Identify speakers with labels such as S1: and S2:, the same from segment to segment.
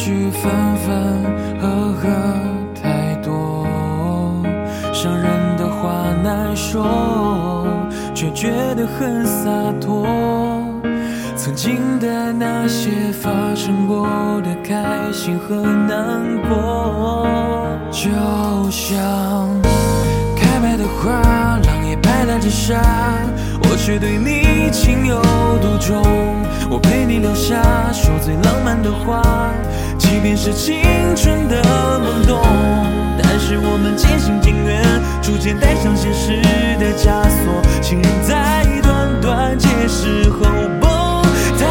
S1: 许分分合合太多，伤人的话难说，却觉得很洒脱。曾经的那些发生过的开心和难过，就像开败的花，浪也拍打着沙，我却对你情有独钟。我陪你留下说最浪漫的话，即便是青春的懵懂，但是我们渐行渐远，逐渐带上现实的枷锁，情人在短短结识后崩塌。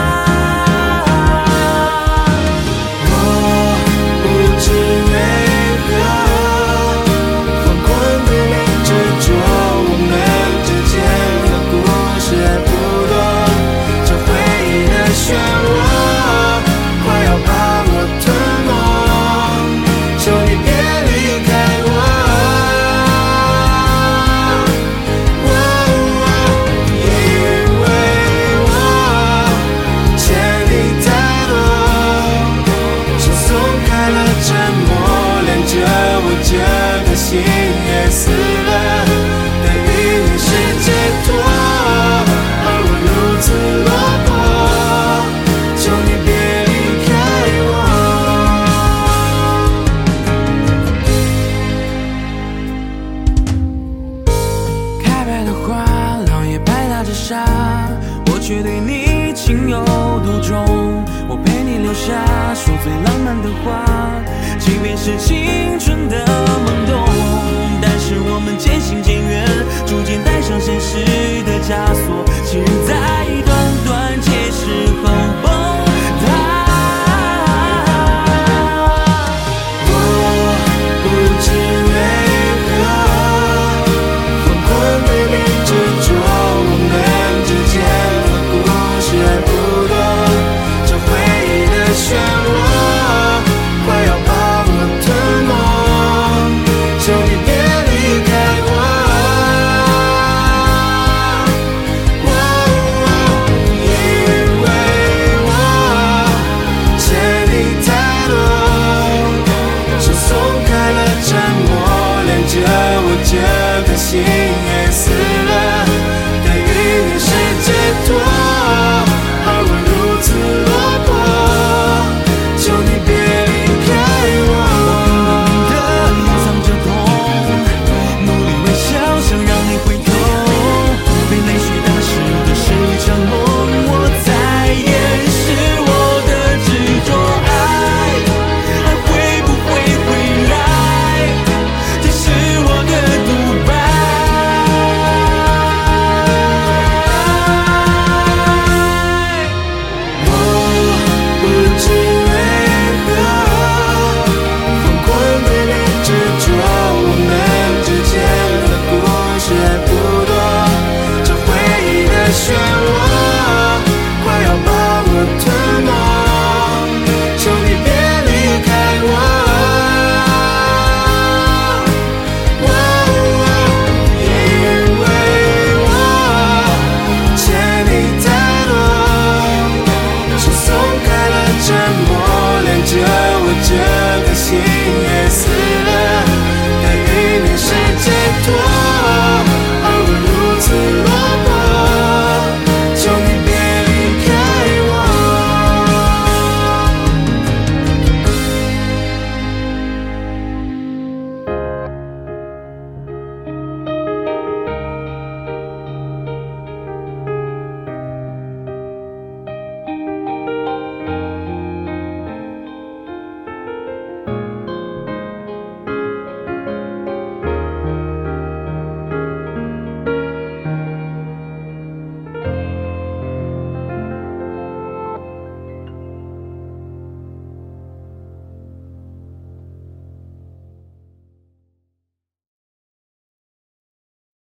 S2: 我不知为何疯狂的恋执着，我们之间的故事还不多，这回忆的漩涡快要把我吞没，求你别离开我。因为我欠你太多，是松开了沉默，连着我这颗心也死了。对于你是解脱，而我如此落魄，求你别离开我。
S1: 开败的花，浪也拍打着沙，我却对你情有独钟。我陪你留下说最浪漫的话，即便是青春的懵懂，但是我们渐行渐远，逐渐带上现实的枷锁，情人